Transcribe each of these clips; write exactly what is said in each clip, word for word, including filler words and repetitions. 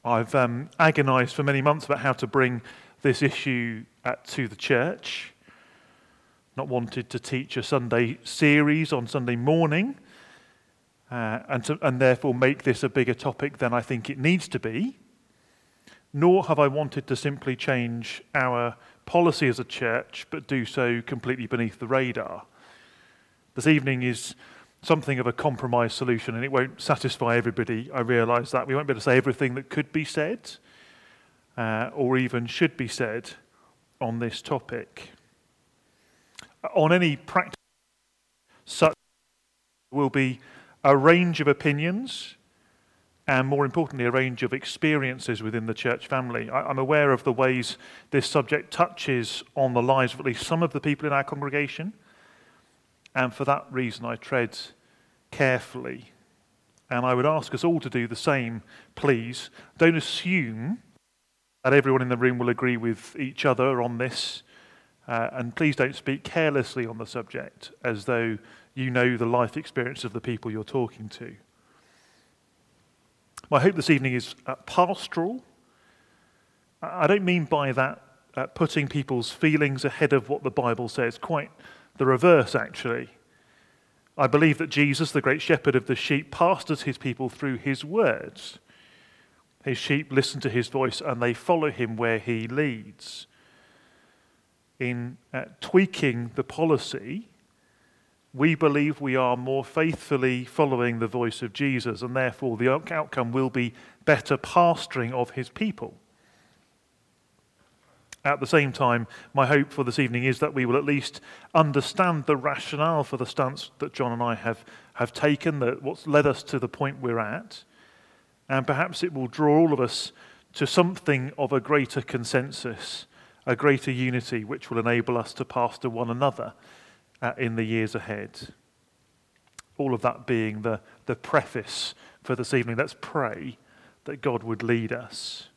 I've um, agonised for many months about how to bring this issue uh, to the church. Not wanted to teach a Sunday series on Sunday morning, uh, and, to, and therefore make this a bigger topic than I think it needs to be. Nor have I wanted to simply change our policy as a church, but do so completely beneath the radar. This evening is something of a compromise solution, and it won't satisfy everybody. I realise that. We won't be able to say everything that could be said, uh, or even should be said, on this topic. On any practice, such will be a range of opinions, and more importantly, a range of experiences within the church family. I, I'm aware of the ways this subject touches on the lives of at least some of the people in our congregation, and for that reason I tread carefully. And I would ask us all to do the same, please. Don't assume that everyone in the room will agree with each other on this, uh, and please don't speak carelessly on the subject as though you know the life experience of the people you're talking to. My hope this evening is uh, pastoral. I don't mean by that uh, putting people's feelings ahead of what the Bible says, quite the reverse actually. I believe that Jesus, the great shepherd of the sheep, pastors his people through his words. His sheep listen to his voice and they follow him where he leads. In uh, tweaking the policy, we believe we are more faithfully following the voice of Jesus, and therefore the outcome will be better pastoring of his people. At the same time, my hope for this evening is that we will at least understand the rationale for the stance that John and I have, have taken, that what's led us to the point we're at, and perhaps it will draw all of us to something of a greater consensus, a greater unity, which will enable us to pastor one another uh, in the years ahead. All of that being the, the preface for this evening. Let's pray that God would lead us.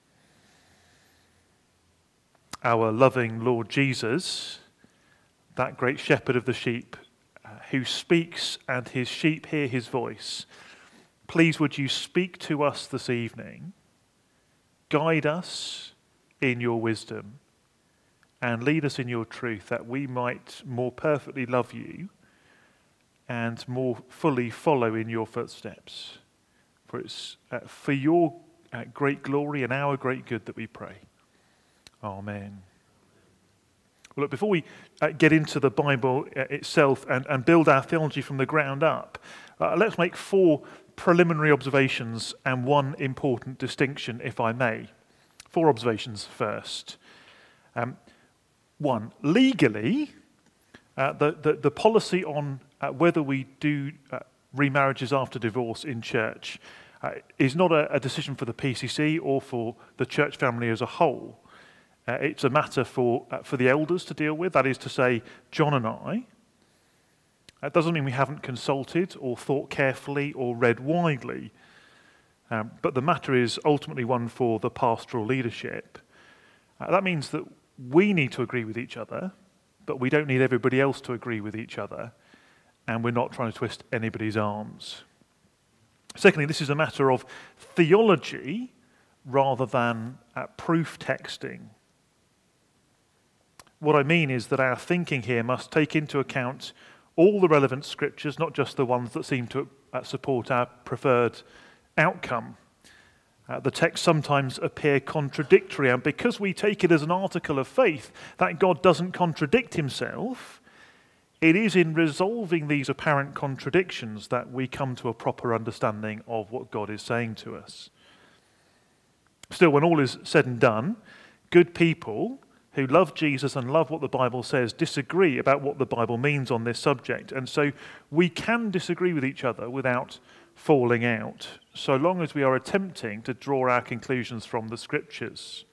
Our loving Lord Jesus, that great shepherd of the sheep, uh, who speaks and his sheep hear his voice, please would you speak to us this evening, guide us in your wisdom, and lead us in your truth, that we might more perfectly love you and more fully follow in your footsteps. For it's uh, for your uh, great glory and our great good that we pray. Amen. Well, look, before we uh, get into the Bible uh, itself and, and build our theology from the ground up, uh, let's make four preliminary observations and one important distinction, if I may. Four observations first. Um, one, legally, uh, the, the, the policy on uh, whether we do uh, remarriages after divorce in church uh, is not a, a decision for the P C C or for the church family as a whole. Uh, it's a matter for uh, for the elders to deal with, that is to say, John and I. That doesn't mean we haven't consulted or thought carefully or read widely, um, but the matter is ultimately one for the pastoral leadership. Uh, that means that we need to agree with each other, but we don't need everybody else to agree with each other, and we're not trying to twist anybody's arms. Secondly, this is a matter of theology rather than uh, proof texting. What I mean is that our thinking here must take into account all the relevant scriptures, not just the ones that seem to uh, support our preferred outcome. Uh, the texts sometimes appear contradictory, and because we take it as an article of faith that God doesn't contradict himself, it is in resolving these apparent contradictions that we come to a proper understanding of what God is saying to us. Still, when all is said and done, good people who love Jesus and love what the Bible says disagree about what the Bible means on this subject. And so we can disagree with each other without falling out, so long as we are attempting to draw our conclusions from the scriptures.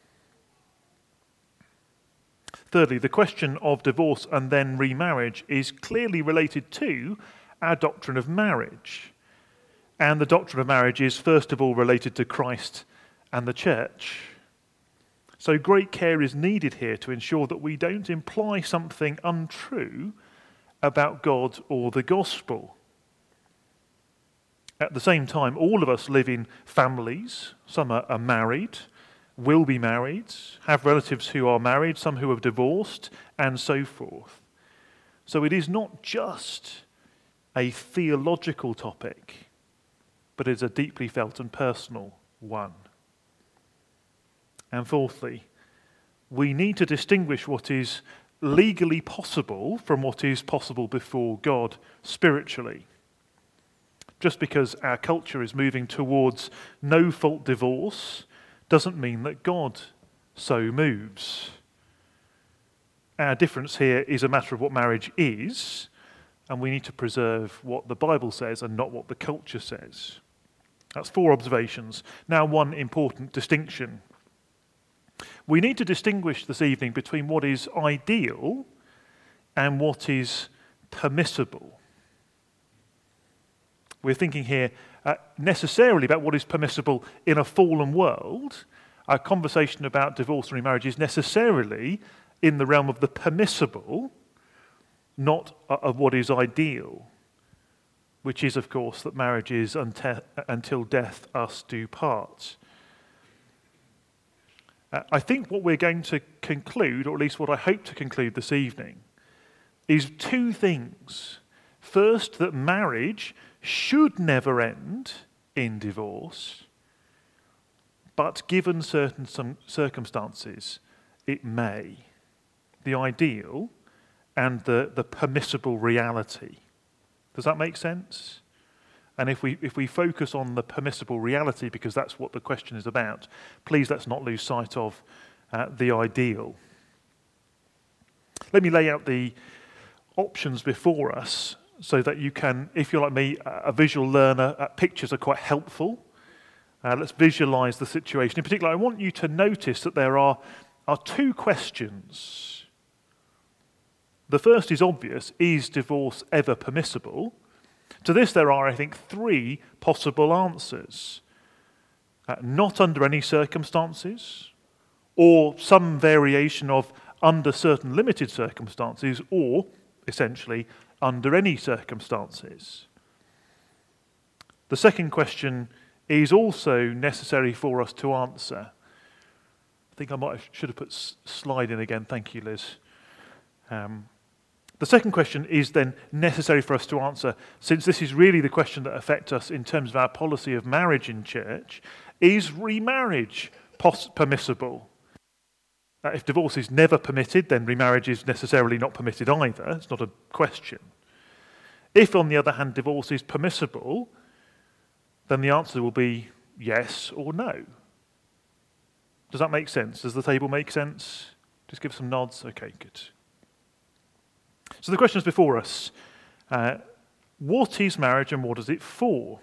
Thirdly, the question of divorce and then remarriage is clearly related to our doctrine of marriage. And the doctrine of marriage is first of all related to Christ and the church. So great care is needed here to ensure that we don't imply something untrue about God or the gospel. At the same time, all of us live in families. Some are, are married, will be married, have relatives who are married, some who have divorced, and so forth. So it is not just a theological topic, but it's a deeply felt and personal one. And fourthly, we need to distinguish what is legally possible from what is possible before God spiritually. Just because our culture is moving towards no-fault divorce doesn't mean that God so moves. Our difference here is a matter of what marriage is, and we need to preserve what the Bible says and not what the culture says. That's four observations. Now, one important distinction. We need to distinguish this evening between what is ideal and what is permissible. We're thinking here uh, necessarily about what is permissible in a fallen world. Our conversation about divorce and remarriage is necessarily in the realm of the permissible, not uh, of what is ideal, which is, of course, that marriage is unte- until death us do part. Uh, I think what we're going to conclude, or at least what I hope to conclude this evening, is two things. First, that marriage should never end in divorce, but given certain some circumstances, it may. The ideal and the, the permissible reality. Does that make sense? And if we if we focus on the permissible reality, because that's what the question is about, please let's not lose sight of uh, the ideal. Let me lay out the options before us so that you can, if you're like me, a visual learner, uh, pictures are quite helpful. Uh, let's visualize the situation. In particular, I want you to notice that there are, are two questions. The first is obvious: is divorce ever permissible? To this there are, I think, three possible answers. Uh, not under any circumstances, or some variation of under certain limited circumstances, or, essentially, under any circumstances. The second question is also necessary for us to answer. I think I might have, should have put s- slide in again. Thank you, Liz. Um, The second question is then necessary for us to answer, since this is really the question that affects us in terms of our policy of marriage in church. Is remarriage pos- permissible? Uh, if divorce is never permitted, then remarriage is necessarily not permitted either. It's not a question. If, on the other hand, divorce is permissible, then the answer will be yes or no. Does that make sense? Does the table make sense? Just give some nods. Okay, good. So the question is before us. Uh, what is marriage and what is it for?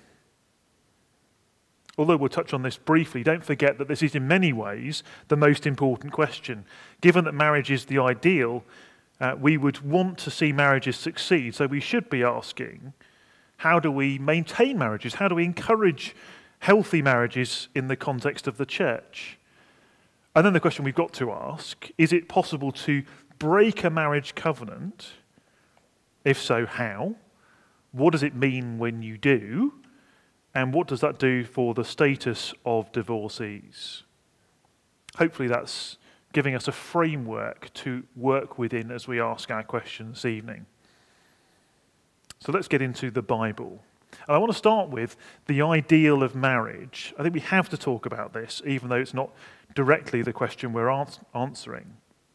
Although we'll touch on this briefly, don't forget that this is in many ways the most important question. Given that marriage is the ideal, uh, we would want to see marriages succeed, so we should be asking, how do we maintain marriages? How do we encourage healthy marriages in the context of the church? And then the question we've got to ask, is it possible to break a marriage covenant? If so, how? What does it mean when you do? And what does that do for the status of divorcees? Hopefully that's giving us a framework to work within as we ask our question this evening. So let's get into the Bible. And I want to start with the ideal of marriage. I think we have to talk about this, even though it's not directly the question we're ans- answering.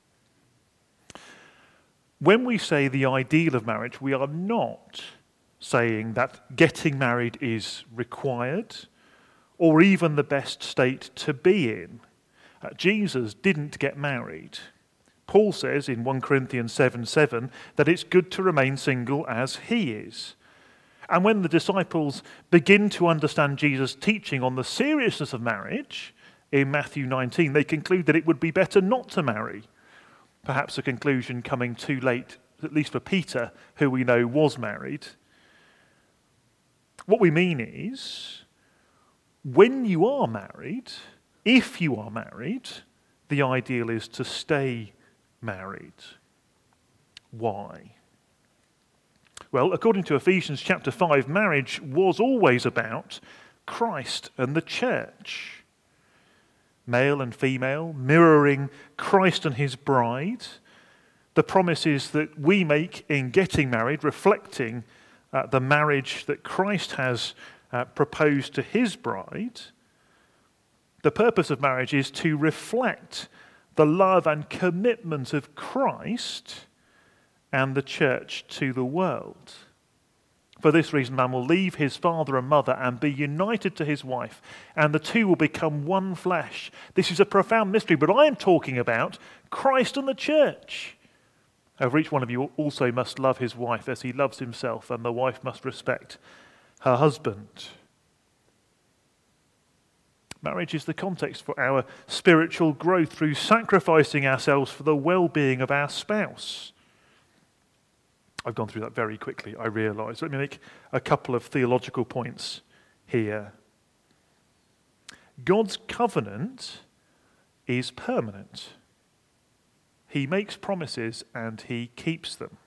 When we say the ideal of marriage, we are not saying that getting married is required or even the best state to be in. Uh, Jesus didn't get married. Paul says in First Corinthians seven seven that it's good to remain single as he is. And when the disciples begin to understand Jesus' teaching on the seriousness of marriage in Matthew nineteen, they conclude that it would be better not to marry. Perhaps a conclusion coming too late, at least for Peter, who we know was married. What we mean is, when you are married, if you are married, the ideal is to stay married. Why? Well, according to Ephesians chapter five, marriage was always about Christ and the church. Male and female, mirroring Christ and his bride. The promises that we make in getting married, reflecting uh, the marriage that Christ has uh, proposed to his bride. The purpose of marriage is to reflect the love and commitment of Christ and the church to the world. For this reason, man will leave his father and mother and be united to his wife, and the two will become one flesh. This is a profound mystery, but I am talking about Christ and the church. However, each one of you also must love his wife as he loves himself, and the wife must respect her husband. Marriage is the context for our spiritual growth through sacrificing ourselves for the well-being of our spouse. I've gone through that very quickly, I realise. Let me make a couple of theological points here. God's covenant is permanent. He makes promises and he keeps them.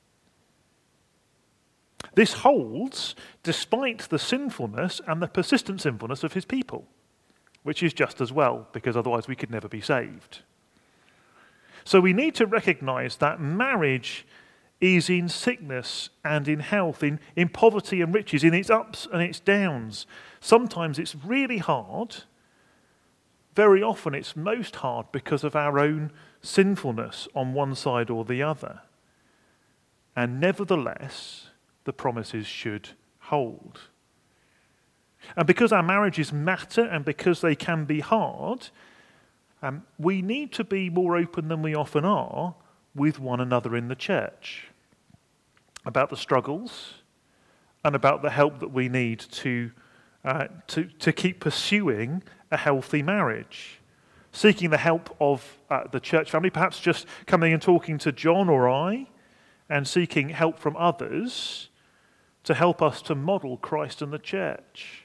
This holds despite the sinfulness and the persistent sinfulness of his people, which is just as well, because otherwise we could never be saved. So we need to recognise that marriage is in sickness and in health, in, in poverty and riches, in its ups and its downs. Sometimes it's really hard. Very often it's most hard because of our own sinfulness on one side or the other. And nevertheless, the promises should hold. And because our marriages matter and because they can be hard, um, we need to be more open than we often are with one another in the church about the struggles and about the help that we need to, uh, to, to keep pursuing a healthy marriage. Seeking the help of uh, the church family, perhaps just coming and talking to John or I, and seeking help from others to help us to model Christ and the church.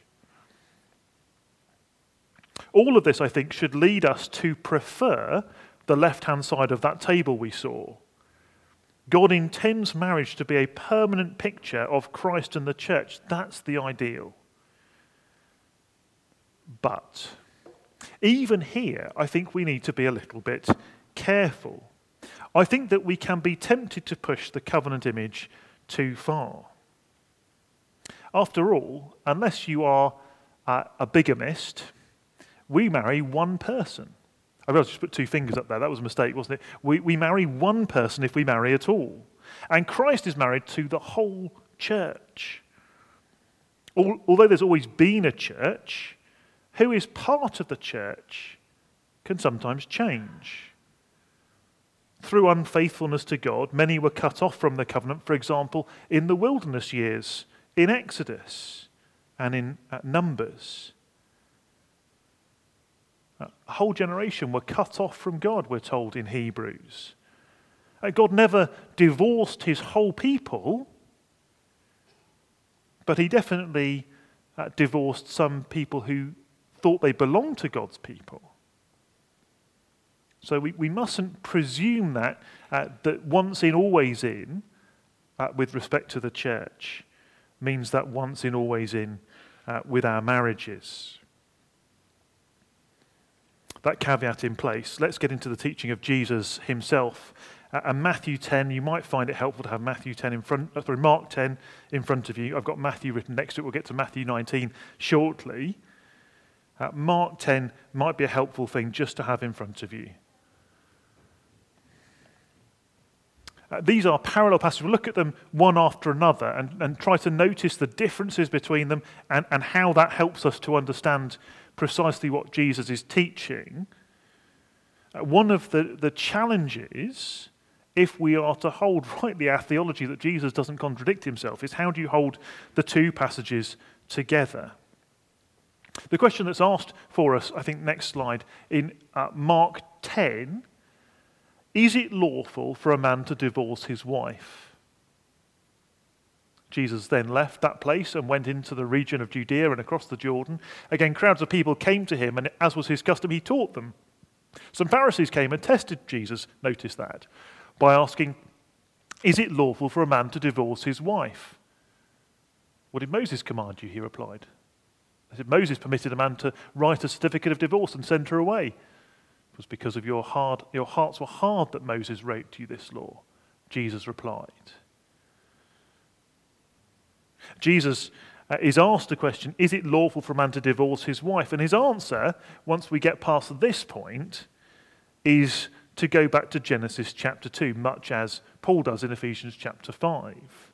All of this, I think, should lead us to prefer the left-hand side of that table we saw. God intends marriage to be a permanent picture of Christ and the church. That's the ideal. But even here, I think we need to be a little bit careful. I think that we can be tempted to push the covenant image too far. After all, unless you are uh, a bigamist, we marry one person. I realised I just put two fingers up there. That was a mistake, wasn't it? We, we marry one person if we marry at all. And Christ is married to the whole church. Although there's always been a church, who is part of the church can sometimes change. Through unfaithfulness to God, many were cut off from the covenant, for example, in the wilderness years, in Exodus and in uh, Numbers. A whole generation were cut off from God, we're told in Hebrews. God never divorced his whole people, but he definitely uh, divorced some people who thought they belonged to God's people. So we, we mustn't presume that, uh, that once in, always in, uh, with respect to the church, means that once in, always in uh, with our marriages. That caveat in place, let's get into the teaching of Jesus himself. Uh, and Matthew ten, you might find it helpful to have Matthew ten in front, uh, sorry, Mark ten in front of you. I've got Matthew written next to it. We'll get to Matthew nineteen shortly. Uh, Mark ten might be a helpful thing just to have in front of you. Uh, these are parallel passages. We'll look at them one after another and, and try to notice the differences between them and, and how that helps us to understand precisely what Jesus is teaching. Uh, one of the, the challenges, if we are to hold rightly our theology that Jesus doesn't contradict himself, is how do you hold the two passages together? The question that's asked for us, I think, next slide, in uh, Mark ten, is it lawful for a man to divorce his wife? Jesus then left that place and went into the region of Judea and across the Jordan. Again, crowds of people came to him, and as was his custom, he taught them. Some Pharisees came and tested Jesus, notice that, by asking, Is it lawful for a man to divorce his wife? What did Moses command you? He replied. I said, Moses permitted a man to write a certificate of divorce and send her away. It was because of your hard, your hearts were hard that Moses wrote to you this law. Jesus replied. Jesus uh, is asked the question, is it lawful for a man to divorce his wife? And his answer, once we get past this point, is to go back to Genesis chapter two, much as Paul does in Ephesians chapter five.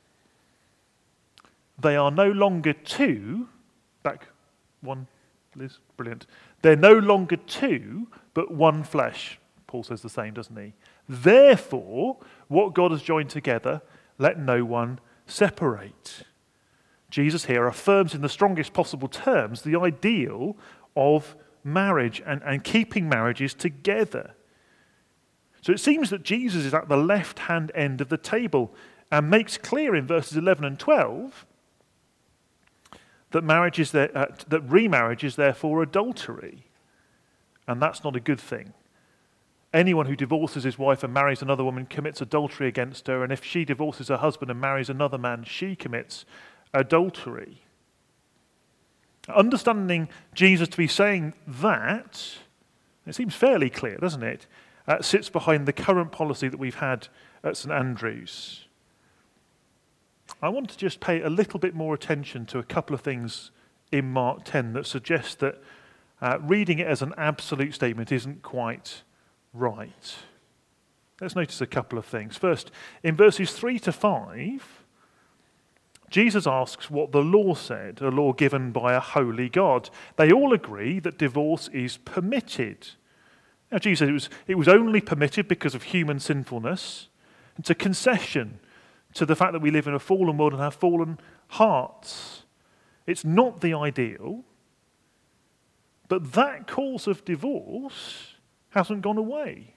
They are no longer two, back one, Liz, brilliant. They're no longer two, but one flesh. Paul says the same, doesn't he? Therefore, what God has joined together, let no one separate. Jesus here affirms in the strongest possible terms the ideal of marriage and, and keeping marriages together. So it seems that Jesus is at the left-hand end of the table and makes clear in verses eleven and twelve that marriage is there, uh, that remarriage is therefore adultery, and that's not a good thing. Anyone who divorces his wife and marries another woman commits adultery against her, and if she divorces her husband and marries another man, she commits adultery. Understanding Jesus to be saying that, it seems fairly clear, doesn't it? Uh, sits behind the current policy that we've had at St Andrews. I want to just pay a little bit more attention to a couple of things in Mark ten that suggest that uh, reading it as an absolute statement isn't quite right. Let's notice a couple of things. First, in verses three to five, Jesus asks what the law said, a law given by a holy God. They all agree that divorce is permitted. Now, Jesus said it was, it was only permitted because of human sinfulness. It's a concession to the fact that we live in a fallen world and have fallen hearts. It's not the ideal, but that cause of divorce hasn't gone away.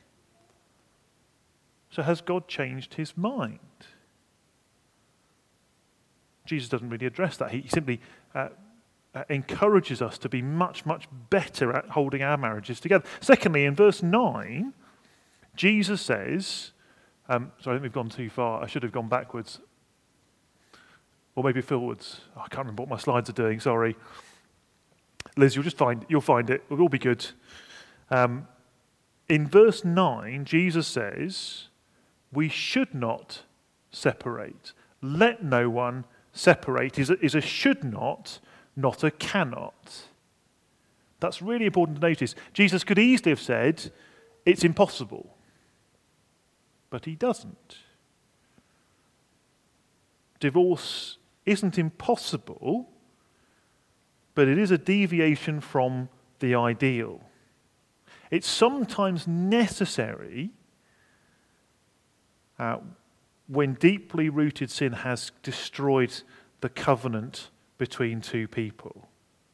So has God changed his mind? Jesus doesn't really address that. He simply uh, uh, encourages us to be much, much better at holding our marriages together. Secondly, in verse nine, Jesus says, um, sorry, I think we've gone too far. I should have gone backwards. Or maybe forwards. Oh, I can't remember what my slides are doing, sorry. Liz, you'll just find, you'll find it. It'll all be good. Um, in verse nine, Jesus says, we should not separate. Let no one separate is a, is a should not, not a cannot. That's really important to notice. Jesus could easily have said, it's impossible. But he doesn't. Divorce isn't impossible, but it is a deviation from the ideal. It's sometimes necessary uh, when deeply rooted sin has destroyed the covenant between two people.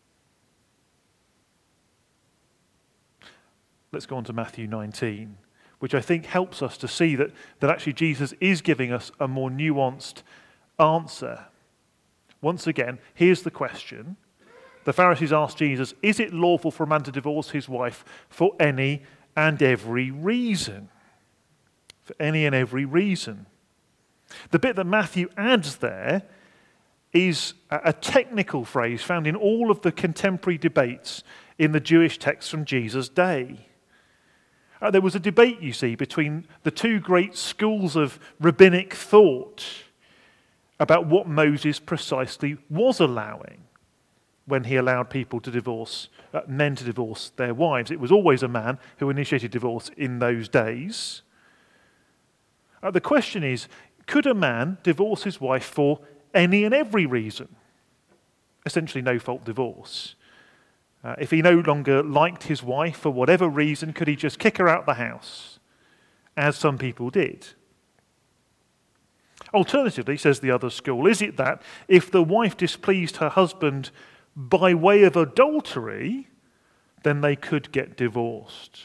Let's go on to Matthew nineteen, which I think helps us to see that, that actually Jesus is giving us a more nuanced answer. Once again, here's the question. The Pharisees asked Jesus, is it lawful for a man to divorce his wife for any and every reason? For any and every reason. The bit that Matthew adds there is a technical phrase found in all of the contemporary debates in the Jewish texts from Jesus' day. Uh, there was a debate, you see, between the two great schools of rabbinic thought about what Moses precisely was allowing when he allowed people to divorce, uh, men to divorce their wives. It was always a man who initiated divorce in those days. Uh, the question is, could a man divorce his wife for any and every reason? Essentially no-fault divorce. Uh, if he no longer liked his wife for whatever reason, could he just kick her out the house, as some people did? Alternatively, says the other school, is it that if the wife displeased her husband by way of adultery, then they could get divorced?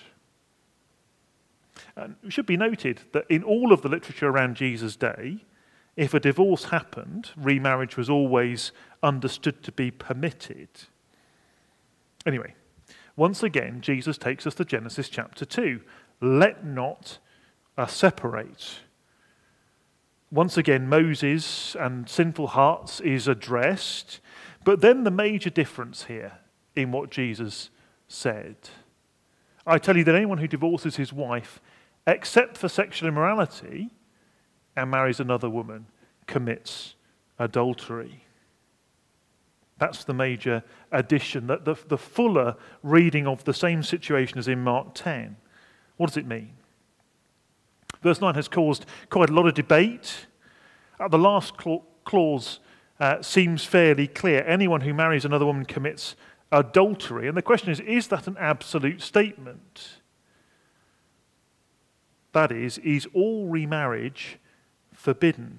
And it should be noted that in all of the literature around Jesus' day, if a divorce happened, remarriage was always understood to be permitted. Anyway, once again, Jesus takes us to Genesis chapter two. Let not us separate. Once again, Moses and sinful hearts is addressed, but then the major difference here in what Jesus said. I tell you that anyone who divorces his wife, except for sexual immorality, and marries another woman, commits adultery. That's the major addition, that the, the fuller reading of the same situation as in Mark ten. What does it mean? Verse nine has caused quite a lot of debate. Uh, the last clause uh, seems fairly clear. Anyone who marries another woman commits adultery. And the question is, is that an absolute statement? That is, is all remarriage forbidden?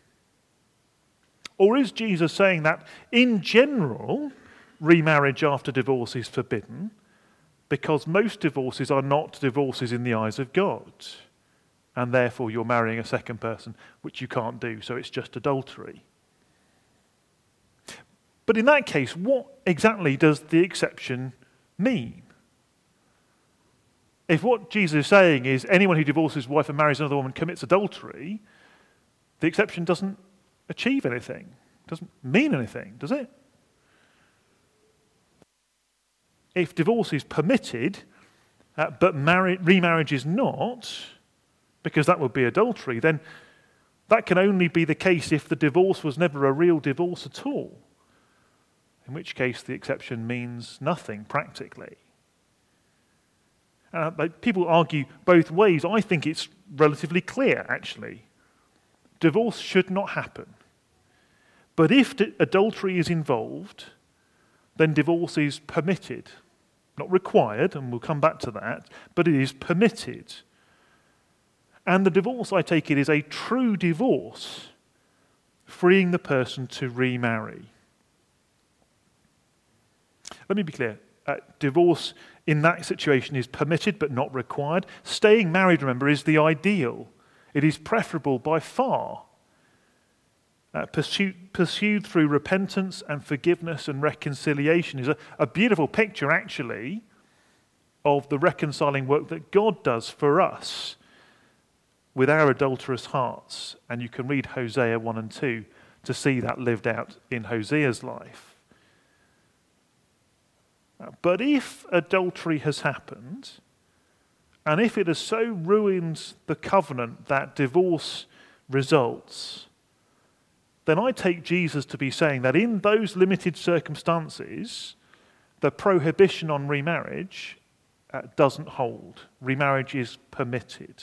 Or is Jesus saying that in general, remarriage after divorce is forbidden because most divorces are not divorces in the eyes of God, and therefore you're marrying a second person, which you can't do, so it's just adultery? But in that case, what exactly does the exception mean? If what Jesus is saying is anyone who divorces his wife and marries another woman commits adultery, the exception doesn't achieve anything, doesn't mean anything, does it? If divorce is permitted, uh, but marri- remarriage is not, because that would be adultery, then that can only be the case if the divorce was never a real divorce at all, in which case the exception means nothing practically. Uh, but people argue both ways. I think it's relatively clear, actually. Divorce should not happen. But if d- adultery is involved, then divorce is permitted. Not required, and we'll come back to that, but it is permitted. And the divorce, I take it, is a true divorce, freeing the person to remarry. Let me be clear. Uh, divorce in that situation is permitted but not required. Staying married, remember, is the ideal. It is preferable by far. Uh, pursued, pursued through repentance and forgiveness and reconciliation is a, a beautiful picture, actually, of the reconciling work that God does for us with our adulterous hearts. And you can read Hosea one and two to see that lived out in Hosea's life. Uh, but if adultery has happened, and if it has so ruined the covenant that divorce results, then I take Jesus to be saying that in those limited circumstances, the prohibition on remarriage uh, doesn't hold. Remarriage is permitted.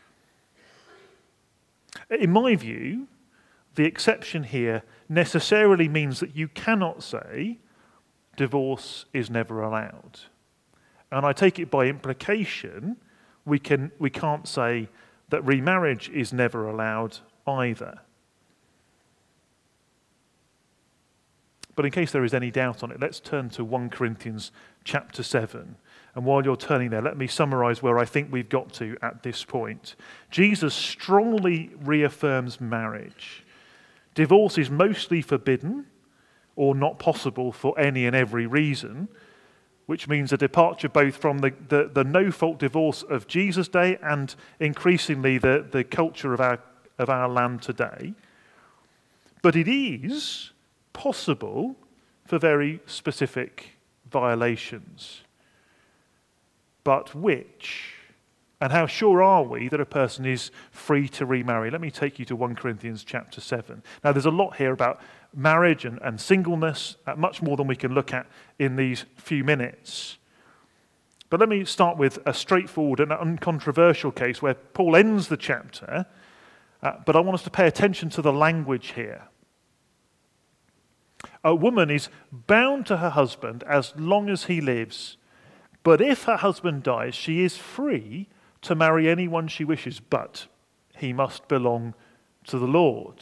In my view, the exception here necessarily means that you cannot say divorce is never allowed. And I take it by implication, we can we can't say that remarriage is never allowed either. But in case there is any doubt on it, let's turn to First Corinthians chapter seven. And while you're turning there, let me summarize where I think we've got to at this point. Jesus strongly reaffirms marriage. Divorce is mostly forbidden or not possible for any and every reason, which means a departure both from the, the, the no-fault divorce of Jesus' day and increasingly the, the culture of our, of our land today. But it is possible for very specific violations. But which? And how sure are we that a person is free to remarry? Let me take you to First Corinthians chapter seven. Now there's a lot here about marriage and, and singleness, uh, much more than we can look at in these few minutes. But let me start with a straightforward and uncontroversial case where Paul ends the chapter, uh, but I want us to pay attention to the language here. A woman is bound to her husband as long as he lives, but if her husband dies, she is free to marry anyone she wishes, but he must belong to the Lord.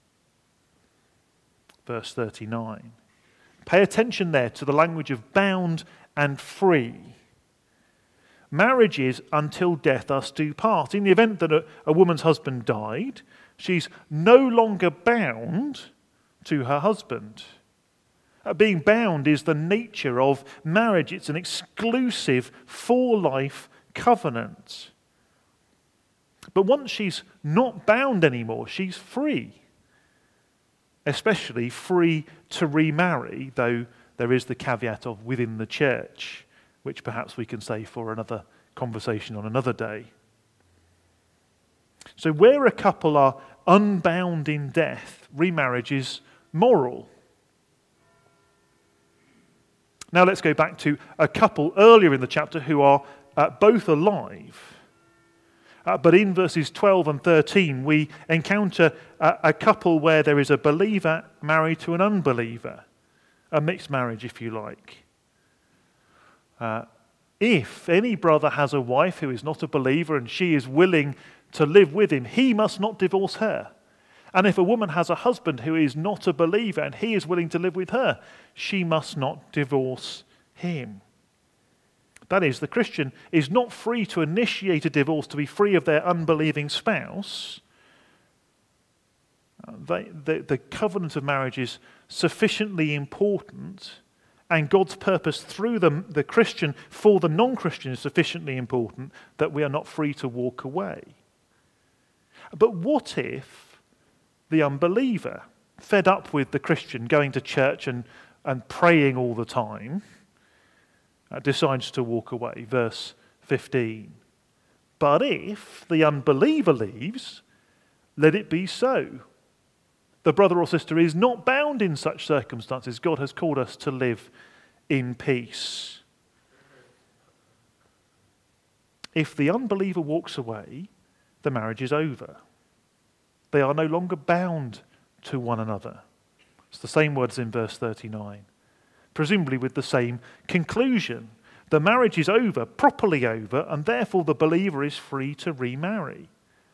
Verse thirty-nine. Pay attention there to the language of bound and free. Marriages until death us do part. In the event that a, a woman's husband died, she's no longer bound to her husband. Uh, being bound is the nature of marriage. It's an exclusive for-life covenant. But once she's not bound anymore, she's free. Especially free to remarry, though there is the caveat of within the church, which perhaps we can say for another conversation on another day. So where a couple are unbound in death, remarriage is moral. Now let's go back to a couple earlier in the chapter who are uh, both alive. Uh, but in verses twelve and thirteen, we encounter a, a couple where there is a believer married to an unbeliever, a mixed marriage, if you like. Uh, if any brother has a wife who is not a believer and she is willing to live with him, he must not divorce her. And if a woman has a husband who is not a believer and he is willing to live with her, she must not divorce him. That is, the Christian is not free to initiate a divorce to be free of their unbelieving spouse. They, the, the covenant of marriage is sufficiently important, and God's purpose through the, the Christian for the non-Christian is sufficiently important that we are not free to walk away. But what if the unbeliever, fed up with the Christian going to church and, and praying all the time, Uh, decides to walk away? Verse fifteen. But if the unbeliever leaves, let it be so. The brother or sister is not bound in such circumstances. God has called us to live in peace. If the unbeliever walks away, the marriage is over. They are no longer bound to one another. It's the same words in verse thirty-nine. Presumably with the same conclusion. The marriage is over, properly over, and therefore the believer is free to remarry.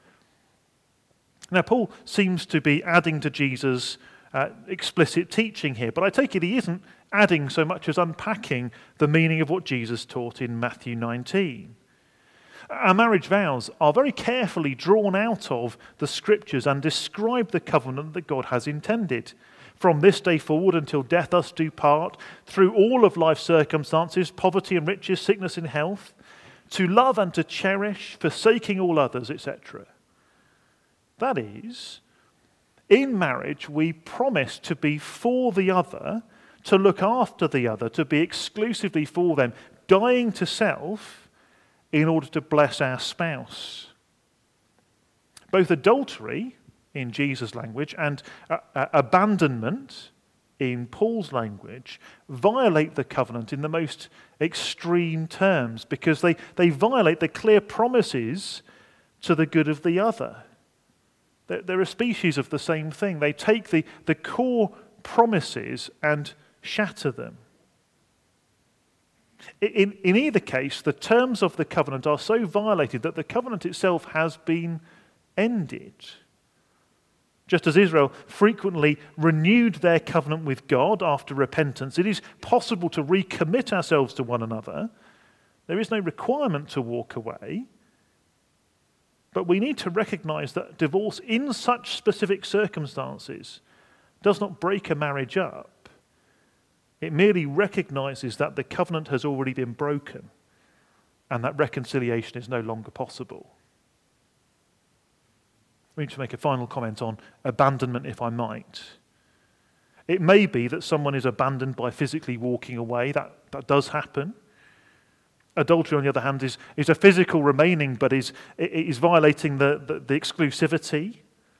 Now, Paul seems to be adding to Jesus' uh, explicit teaching here, but I take it he isn't adding so much as unpacking the meaning of what Jesus taught in Matthew nineteen. Our marriage vows are very carefully drawn out of the Scriptures and describe the covenant that God has intended. From this day forward until death us do part, through all of life's circumstances, poverty and riches, sickness and health, to love and to cherish, forsaking all others, et cetera. That is, in marriage we promise to be for the other, to look after the other, to be exclusively for them, dying to self in order to bless our spouse. Both adultery, in Jesus' language, and uh, uh, abandonment, in Paul's language, violate the covenant in the most extreme terms because they, they violate the clear promises to the good of the other. They're, they're a species of the same thing. They take the, the core promises and shatter them. In, in either case, the terms of the covenant are so violated that the covenant itself has been ended. Just as Israel frequently renewed their covenant with God after repentance, it is possible to recommit ourselves to one another. There is no requirement to walk away. But we need to recognize that divorce in such specific circumstances does not break a marriage up. It merely recognizes that the covenant has already been broken and that reconciliation is no longer possible. I need to make a final comment on abandonment, if I might. It may be that someone is abandoned by physically walking away. That, that does happen. Adultery, on the other hand, is, is a physical remaining, but is, is violating the, the, the exclusivity.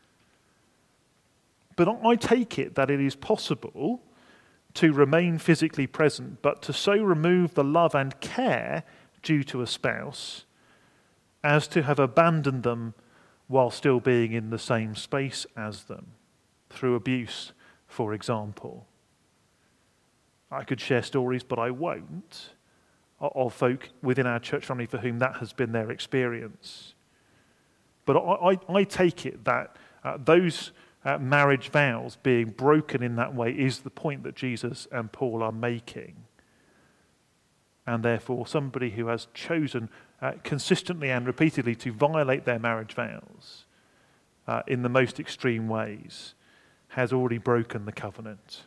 But I take it that it is possible to remain physically present, but to so remove the love and care due to a spouse as to have abandoned them while still being in the same space as them, through abuse, for example. I could share stories, but I won't, of folk within our church family for whom that has been their experience. But I, I, I take it that uh, those uh, marriage vows being broken in that way is the point that Jesus and Paul are making. And therefore, somebody who has chosen uh, consistently and repeatedly to violate their marriage vows uh, in the most extreme ways has already broken the covenant.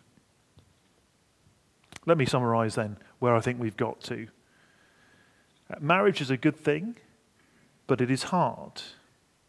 Let me summarize then where I think we've got to. Uh, marriage is a good thing, but it is hard.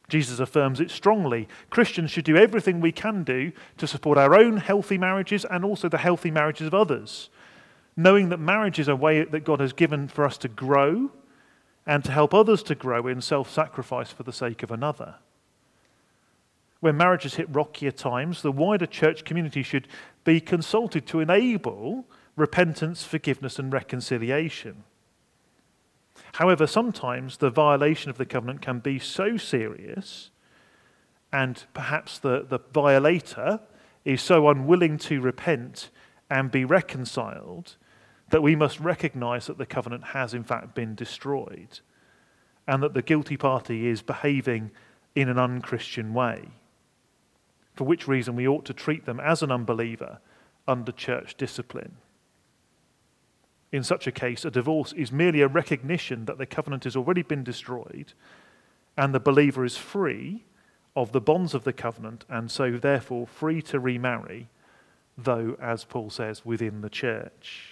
Jesus affirms it strongly. Christians should do everything we can do to support our own healthy marriages and also the healthy marriages of others, knowing that marriage is a way that God has given for us to grow and to help others to grow in self-sacrifice for the sake of another. When marriages hit rockier times, the wider church community should be consulted to enable repentance, forgiveness, and reconciliation. However, sometimes the violation of the covenant can be so serious, and perhaps the, the violator is so unwilling to repent and be reconciled, that we must recognize that the covenant has in fact been destroyed, and that the guilty party is behaving in an unchristian way, for which reason we ought to treat them as an unbeliever under church discipline. In such a case, a divorce is merely a recognition that the covenant has already been destroyed and the believer is free of the bonds of the covenant and so therefore free to remarry, though, as Paul says, within the church.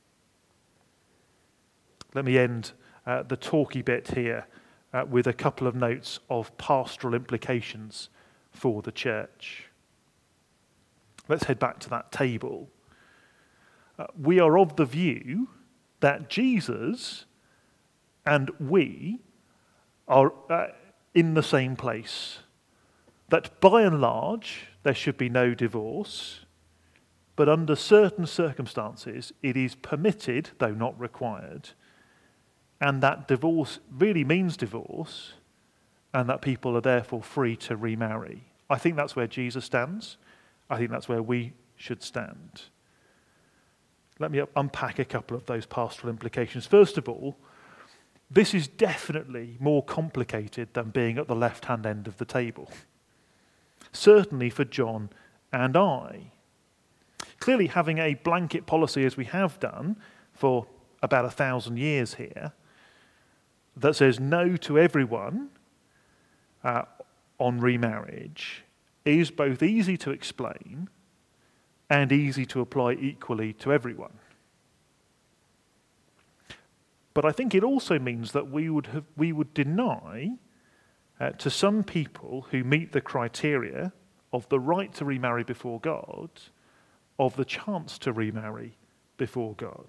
Let me end uh, the talky bit here uh, with a couple of notes of pastoral implications for the church. Let's head back to that table. Uh, we are of the view that Jesus and we are uh, in the same place. That by and large there should be no divorce, but under certain circumstances it is permitted, though not required, and that divorce really means divorce, and that people are therefore free to remarry. I think that's where Jesus stands. I think that's where we should stand. Let me unpack a couple of those pastoral implications. First of all, this is definitely more complicated than being at the left-hand end of the table. Certainly for John and I. Clearly, having a blanket policy, as we have done for about a thousand years here, that says no to everyone uh, on remarriage is both easy to explain and easy to apply equally to everyone. But I think it also means that we would have, we would deny uh, to some people who meet the criteria of the right to remarry before God, of the chance to remarry before God.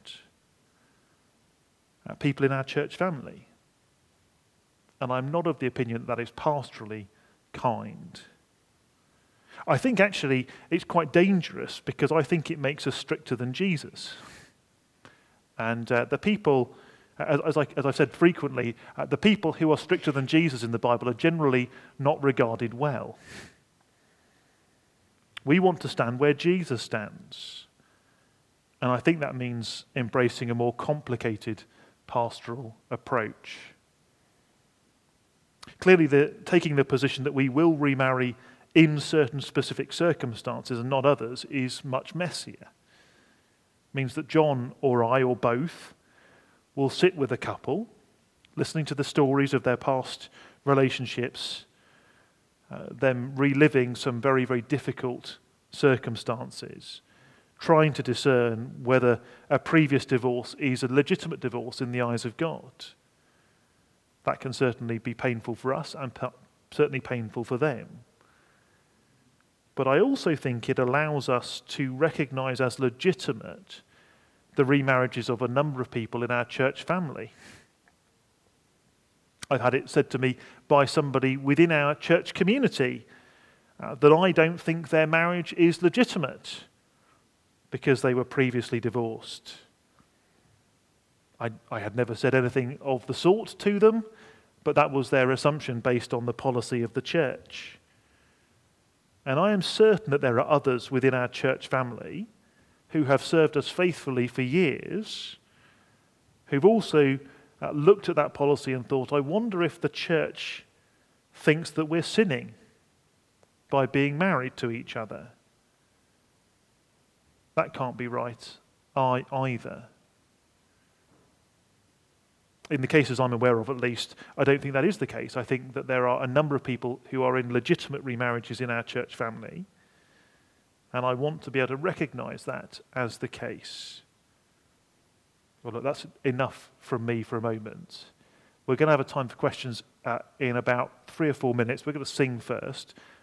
Uh, people in our church family. And I'm not of the opinion that that is pastorally kind. I think actually it's quite dangerous because I think it makes us stricter than Jesus. And uh, the people, as, as, I, as I've said frequently, uh, the people who are stricter than Jesus in the Bible are generally not regarded well. We want to stand where Jesus stands. And I think that means embracing a more complicated pastoral approach. Clearly, the, taking the position that we will remarry in certain specific circumstances and not others is much messier. It means that John or I or both will sit with a couple, listening to the stories of their past relationships, uh, them reliving some very, very difficult circumstances, trying to discern whether a previous divorce is a legitimate divorce in the eyes of God. That can certainly be painful for us and p- certainly painful for them. But I also think it allows us to recognize as legitimate the remarriages of a number of people in our church family. I've had it said to me by somebody within our church community uh, that I don't think their marriage is legitimate because they were previously divorced. I, I had never said anything of the sort to them, but that was their assumption based on the policy of the church. And I am certain that there are others within our church family who have served us faithfully for years, who've also uh, looked at that policy and thought, I wonder if the church thinks that we're sinning by being married to each other. That can't be right I, either. In the cases I'm aware of, at least, I don't think that is the case. I think that there are a number of people who are in legitimate remarriages in our church family, and I want to be able to recognize that as the case. Well, look, that's enough from me for a moment. We're going to have a time for questions uh, in about three or four minutes. We're going to sing first.